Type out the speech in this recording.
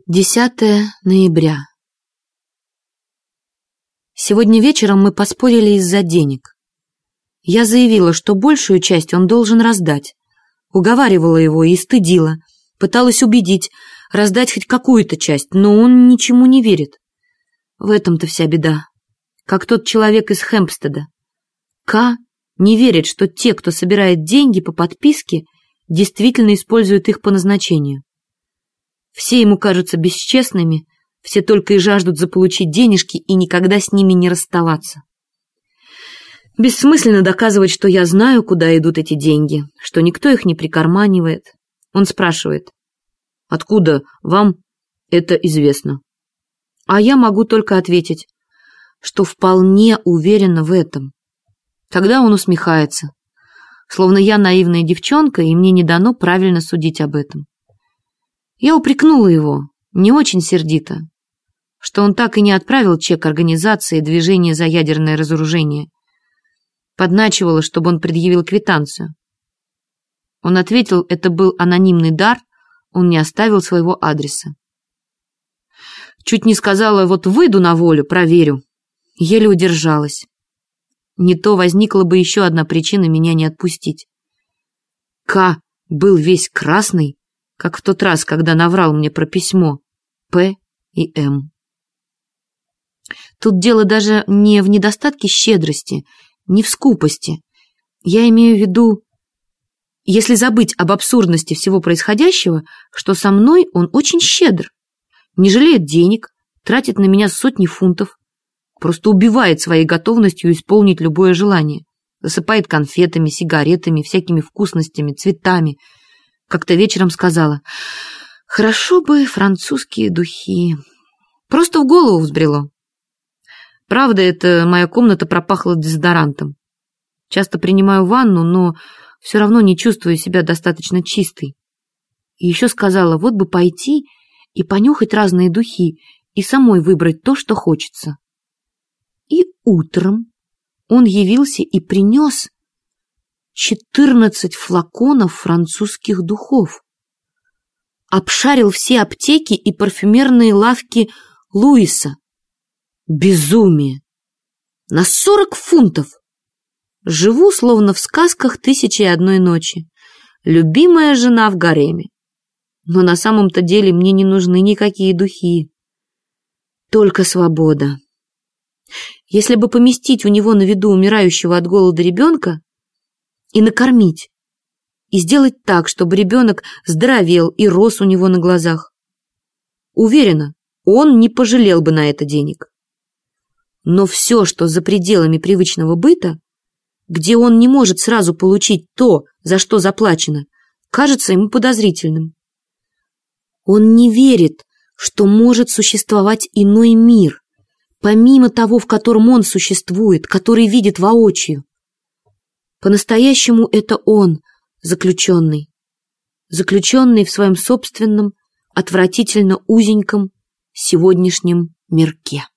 10 ноября. Сегодня вечером мы поспорили из-за денег. Я заявила, что большую часть он должен раздать. Уговаривала его и стыдила, пыталась убедить, раздать хоть какую-то часть, но он ничему не верит. В этом-то вся беда. Как тот человек из Хэмпстеда. К не верит, что те, кто собирает деньги по подписке, действительно используют их по назначению. Все ему кажутся бесчестными, все только и жаждут заполучить денежки и никогда с ними не расставаться. Бессмысленно доказывать, что я знаю, куда идут эти деньги, что никто их не прикарманивает. Он спрашивает: «Откуда вам это известно?» А я могу только ответить, что вполне уверена в этом. Тогда он усмехается, словно я наивная девчонка, и мне не дано правильно судить об этом. Я упрекнула его, не очень сердито, что он так и не отправил чек организации «Движение за ядерное разоружение». Подначивала, чтобы он предъявил квитанцию. Он ответил, это был анонимный дар, он не оставил своего адреса. Чуть не сказала, вот выйду на волю, проверю. Еле удержалась. Не то возникла бы еще одна причина меня не отпустить. К был весь красный, как в тот раз, когда наврал мне про письмо П и М. Тут дело даже не в недостатке щедрости, не в скупости. Я имею в виду, если забыть об абсурдности всего происходящего, что со мной он очень щедр, не жалеет денег, тратит на меня сотни фунтов, просто убивает своей готовностью исполнить любое желание, засыпает конфетами, сигаретами, всякими вкусностями, цветами. Как-то вечером сказала: «Хорошо бы французские духи». Просто в голову взбрело. Правда, это моя комната пропахла дезодорантом. Часто принимаю ванну, но все равно не чувствую себя достаточно чистой. И еще сказала, вот бы пойти и понюхать разные духи и самой выбрать то, что хочется. И утром он явился и принес 14 флаконов французских духов. Обшарил все аптеки и парфюмерные лавки Луиса. Безумие! На 40 фунтов! Живу, словно в сказках «Тысячи и одной ночи». Любимая жена в гареме. Но на самом-то деле мне не нужны никакие духи. Только свобода. Если бы поместить у него на виду умирающего от голода ребенка и накормить, и сделать так, чтобы ребенок здоровел и рос у него на глазах, уверена, он не пожалел бы на это денег. Но все, что за пределами привычного быта, где он не может сразу получить то, за что заплачено, кажется ему подозрительным. Он не верит, что может существовать иной мир, помимо того, в котором он существует, который видит воочию. По-настоящему это он, заключенный в своем собственном, отвратительно узеньком сегодняшнем мирке.